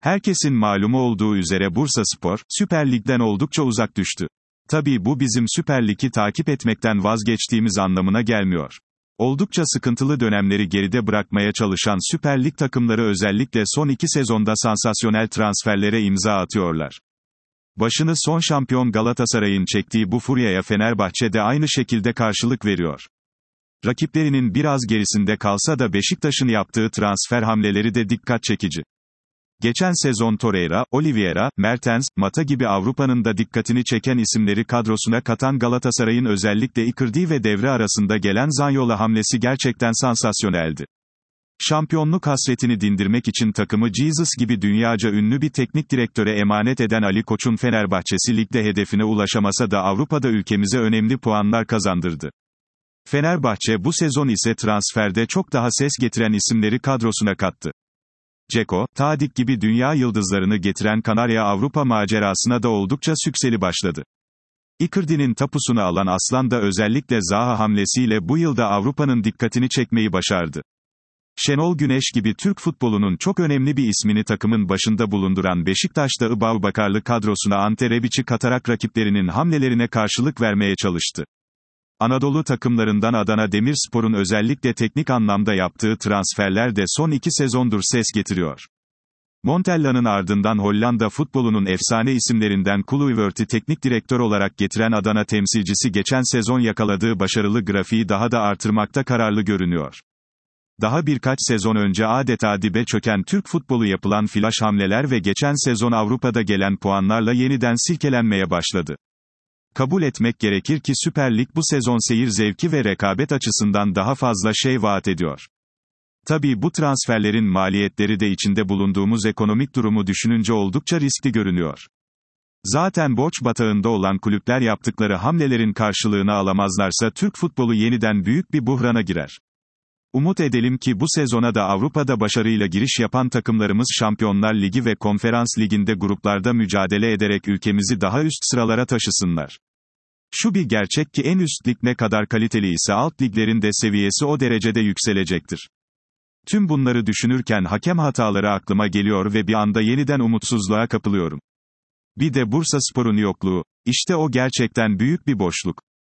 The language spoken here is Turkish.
Herkesin malumu olduğu üzere Bursaspor, Süper Lig'den oldukça uzak düştü. Tabii bu bizim Süper Lig'i takip etmekten vazgeçtiğimiz anlamına gelmiyor. Oldukça sıkıntılı dönemleri geride bırakmaya çalışan Süper Lig takımları özellikle son 2 sezonda sansasyonel transferlere imza atıyorlar. Başını son şampiyon Galatasaray'ın çektiği bu furyaya Fenerbahçe de aynı şekilde karşılık veriyor. Rakiplerinin biraz gerisinde kalsa da Beşiktaş'ın yaptığı transfer hamleleri de dikkat çekici. Geçen sezon Torreira, Oliveira, Mertens, Mata gibi Avrupa'nın da dikkatini çeken isimleri kadrosuna katan Galatasaray'ın özellikle Icardi ve devre arasında gelen Zaniolo hamlesi gerçekten sansasyoneldi. Şampiyonluk hasretini dindirmek için takımı Jesus gibi dünyaca ünlü bir teknik direktöre emanet eden Ali Koç'un Fenerbahçesi ligde hedefine ulaşamasa da Avrupa'da ülkemize önemli puanlar kazandırdı. Fenerbahçe bu sezon ise transferde çok daha ses getiren isimleri kadrosuna kattı. Dzeko, Tadic gibi dünya yıldızlarını getiren Kanarya Avrupa macerasına da oldukça sükseli başladı. Icardi'nin tapusunu alan Aslan da özellikle Zaha hamlesiyle bu yılda Avrupa'nın dikkatini çekmeyi başardı. Şenol Güneş gibi Türk futbolunun çok önemli bir ismini takımın başında bulunduran Beşiktaş'ta Abubakarlı kadrosuna Ante Rebic'i katarak rakiplerinin hamlelerine karşılık vermeye çalıştı. Anadolu takımlarından Adana Demirspor'un özellikle teknik anlamda yaptığı transferler de son 2 sezondur ses getiriyor. Montella'nın ardından Hollanda futbolunun efsane isimlerinden Kluivert'i teknik direktör olarak getiren Adana temsilcisi geçen sezon yakaladığı başarılı grafiği daha da artırmakta kararlı görünüyor. Daha birkaç sezon önce adeta dibe çöken Türk futbolu yapılan flaş hamleler ve geçen sezon Avrupa'da gelen puanlarla yeniden silkelenmeye başladı. Kabul etmek gerekir ki Süper Lig bu sezon seyir zevki ve rekabet açısından daha fazla şey vaat ediyor. Tabii bu transferlerin maliyetleri de içinde bulunduğumuz ekonomik durumu düşününce oldukça riskli görünüyor. Zaten borç batağında olan kulüpler yaptıkları hamlelerin karşılığını alamazlarsa Türk futbolu yeniden büyük bir buhrana girer. Umut edelim ki bu sezona da Avrupa'da başarıyla giriş yapan takımlarımız Şampiyonlar Ligi ve Konferans Ligi'nde gruplarda mücadele ederek ülkemizi daha üst sıralara taşısınlar. Şu bir gerçek ki en üst lig ne kadar kaliteli ise alt liglerin de seviyesi o derecede yükselecektir. Tüm bunları düşünürken hakem hataları aklıma geliyor ve bir anda yeniden umutsuzluğa kapılıyorum. Bir de Bursaspor'un yokluğu. İşte o gerçekten büyük bir boşluk.